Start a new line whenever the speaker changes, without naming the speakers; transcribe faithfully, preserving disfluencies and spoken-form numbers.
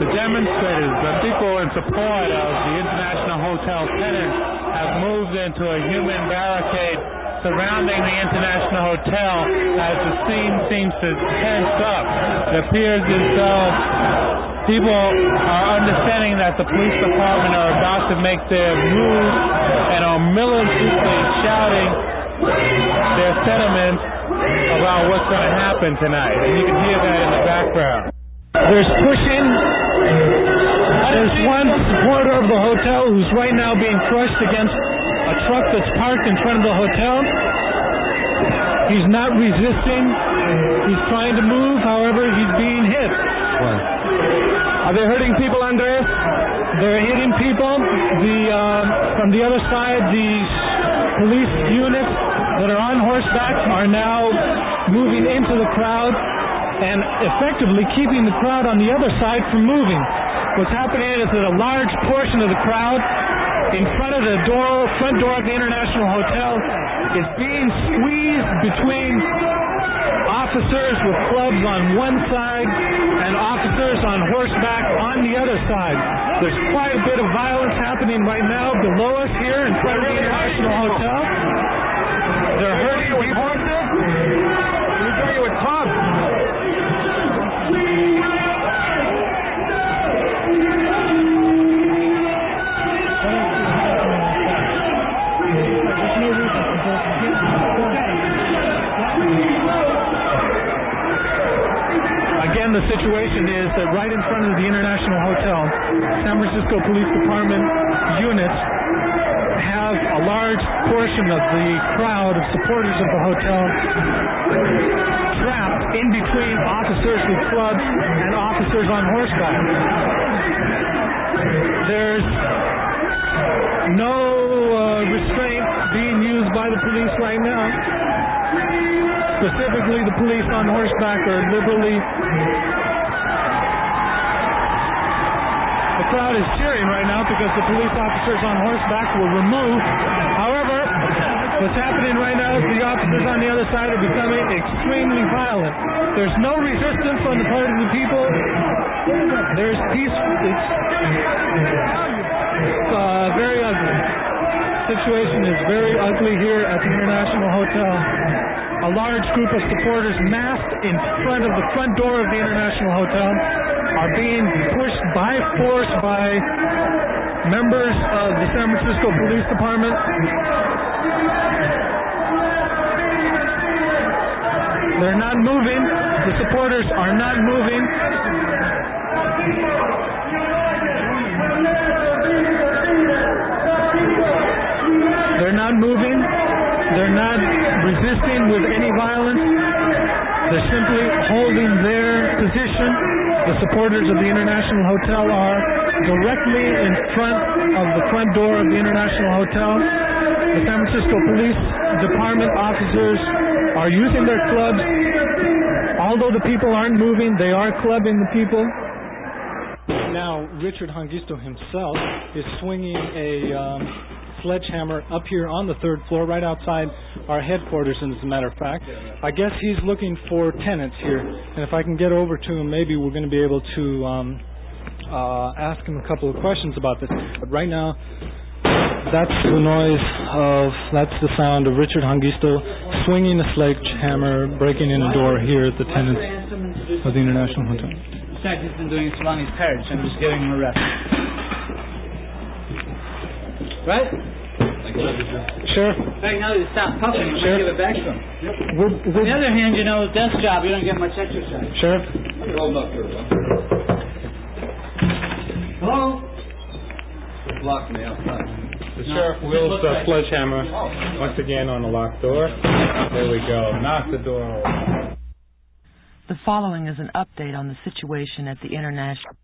The demonstrators, the people in support of the International Hotel tenants, have moved into a human barricade surrounding the International Hotel as the scene seems to tense up. It appears as though people are understanding that the police department are about to make their move and are militantly shouting their sentiments about what's going to happen tonight. And you can hear that in the background.
There's pushing. There's one supporter of the hotel who's right now being crushed against a truck that's parked in front of the hotel. He's not resisting. He's trying to move. However, he's being hit.
What? Are they hurting people, Andres?
They're hitting people. The uh, from the other side, the police units that are on horseback are now moving into the crowd and effectively keeping the crowd on the other side from moving. What's happening is that a large portion of the crowd in front of the door, front door of the International Hotel is being squeezed between officers with clubs on one side and officers on horseback on the other side. There's quite a bit of violence happening right now below us here in front of the International Hotel. They're hurting with horses.
We're doing it with clubs.
Again, the situation is that right in front of the International Hotel, San Francisco Police Department units have a large portion of the crowd of supporters of the hotel trapped in between officers with clubs and officers on horseback. There's no uh, restraint being used by the police right now. Specifically, the police on horseback are liberally. The crowd is cheering right now because the police officers on horseback were removed. However, what's happening right now is the officers on the other side are becoming extremely violent. There's no resistance on the part of the people. There's peace. It's uh, very ugly. The situation is very ugly here at the International Hotel. A large group of supporters massed in front of the front door of the International Hotel are being pushed by force by members of the San Francisco Police Department. They're not moving. The supporters are not moving. They're not moving. They're not resisting with any violence. They're simply holding their position. The supporters of the International Hotel are directly in front of the front door of the International Hotel. The San Francisco Police Department officers are using their clubs. Although the people aren't moving, they are clubbing the people. Now, Richard Hangisto himself is swinging a um, sledgehammer up here on the third floor, right outside our headquarters, and as a matter of fact. I guess he's looking for tenants here, and if I can get over to him, maybe we're going to be able to um, uh, ask him a couple of questions about this. But right now, that's the noise of, that's the sound of Richard Hangisto swinging a sledgehammer, breaking in a door here at the tenants of the International Hotel.
Besides, he's been doing this along his carriage. I'm just giving him a rest. Right?
Sure.
Right now, you stop puffing. You
Sure.
might give it back to him.
Yep. We're, we're
On the other hand, you know, desk job, you don't get much exercise.
Sure.
Hold up here.
Hello?
Lock me outside.
The sheriff wheels the sledgehammer once again on the locked door. There we go. Knock the door open.
The following is an update on the situation at the International